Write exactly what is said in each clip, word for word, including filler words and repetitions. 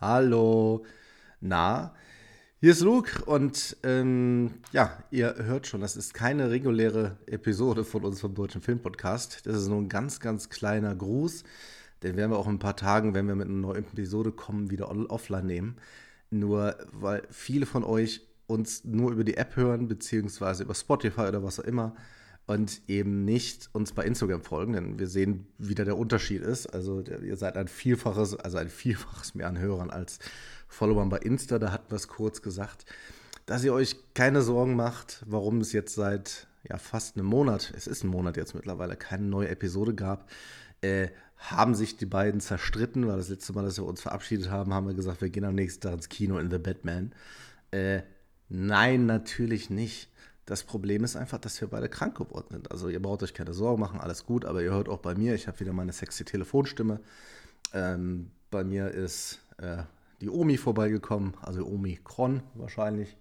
Hallo, na, hier ist Luke und ähm, ja, ihr hört schon, das ist keine reguläre Episode von uns vom Deutschen Filmpodcast. Das ist nur ein ganz, ganz kleiner Gruß, den werden wir auch in ein paar Tagen, wenn wir mit einer neuen Episode kommen, wieder on- offline nehmen. Nur weil viele von euch uns nur über die App hören, beziehungsweise über Spotify oder was auch immer und eben nicht uns bei Instagram folgen, denn wir sehen, wie da der Unterschied ist. Also der, ihr seid ein Vielfaches, also ein Vielfaches mehr an Hörern als Followern bei Insta. Da hatten wir es kurz gesagt, dass ihr euch keine Sorgen macht, warum es jetzt seit ja, fast einem Monat, es ist ein Monat jetzt mittlerweile, keine neue Episode gab. Äh, haben sich die beiden zerstritten, weil das letzte Mal, dass wir uns verabschiedet haben, haben wir gesagt, wir gehen am nächsten Tag ins Kino in The Batman. Äh, nein, natürlich nicht. Das Problem ist einfach, dass wir beide krank geworden sind. Also ihr braucht euch keine Sorgen machen, alles gut, aber ihr hört auch bei mir, ich habe wieder meine sexy Telefonstimme. Ähm, bei mir ist äh, die Omi vorbeigekommen, also Omikron wahrscheinlich.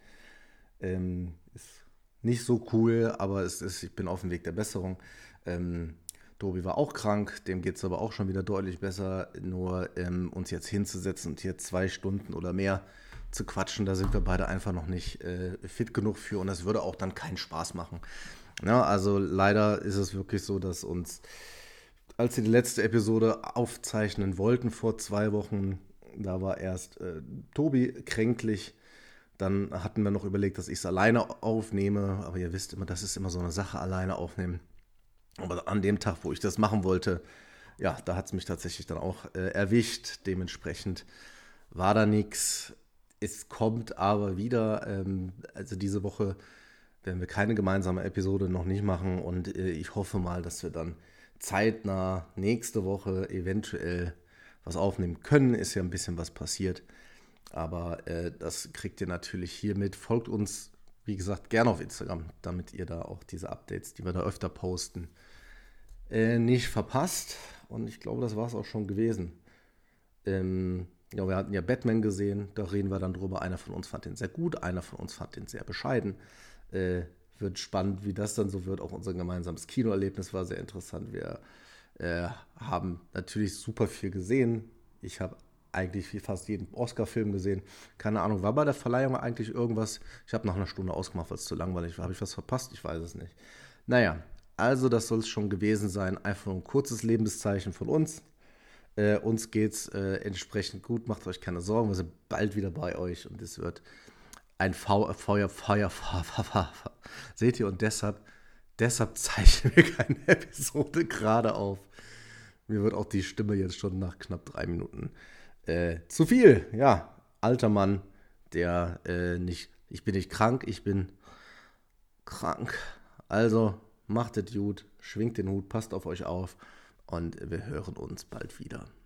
Ähm, ist nicht so cool, aber es ist, ich bin auf dem Weg der Besserung. Ähm, Tobi war auch krank, dem geht es aber auch schon wieder deutlich besser. Nur ähm, uns jetzt hinzusetzen und hier zwei Stunden oder mehr zu quatschen, da sind wir beide einfach noch nicht äh, fit genug für und das würde auch dann keinen Spaß machen. Ja, also leider ist es wirklich so, dass uns, als wir die letzte Episode aufzeichnen wollten vor zwei Wochen, da war erst äh, Tobi kränklich. Dann hatten wir noch überlegt, dass ich es alleine aufnehme, aber ihr wisst immer, das ist immer so eine Sache, alleine aufnehmen. Aber an dem Tag, wo ich das machen wollte, ja, da hat es mich tatsächlich dann auch äh, erwischt. Dementsprechend war da nichts. Es kommt aber wieder, ähm, also diese Woche werden wir keine gemeinsame Episode noch nicht machen und äh, ich hoffe mal, dass wir dann zeitnah nächste Woche eventuell was aufnehmen können. Ist ja ein bisschen was passiert, aber äh, das kriegt ihr natürlich hier mit. Folgt uns, wie gesagt, gerne auf Instagram, damit ihr da auch diese Updates, die wir da öfter posten, äh, nicht verpasst. Und ich glaube, das war es auch schon gewesen. Ähm, ja, wir hatten ja Batman gesehen, da reden wir dann drüber. Einer von uns fand den sehr gut, einer von uns fand den sehr bescheiden. Äh, wird spannend, wie das dann so wird. Auch unser gemeinsames Kinoerlebnis war sehr interessant. Wir äh, haben natürlich super viel gesehen. Ich habe eigentlich fast jeden Oscar-Film gesehen. Keine Ahnung, war bei der Verleihung eigentlich irgendwas? Ich habe nach einer Stunde ausgemacht, weil es zu langweilig war. Habe ich was verpasst? Ich weiß es nicht. Naja, also das soll es schon gewesen sein. Einfach nur ein kurzes Lebenszeichen von uns. Äh, uns geht's äh, entsprechend gut. Macht euch keine Sorgen. Wir sind bald wieder bei euch und es wird ein Feuer, Feuer, Feuer, Feuer, Feuer. Seht ihr? Und deshalb, deshalb zeichnen wir keine Episode gerade auf. Mir wird auch die Stimme jetzt schon nach knapp drei Minuten äh, zu viel. Ja, alter Mann, der äh, nicht, ich bin nicht krank, ich bin krank. Also macht es gut, schwingt den Hut, passt auf euch auf und wir hören uns bald wieder.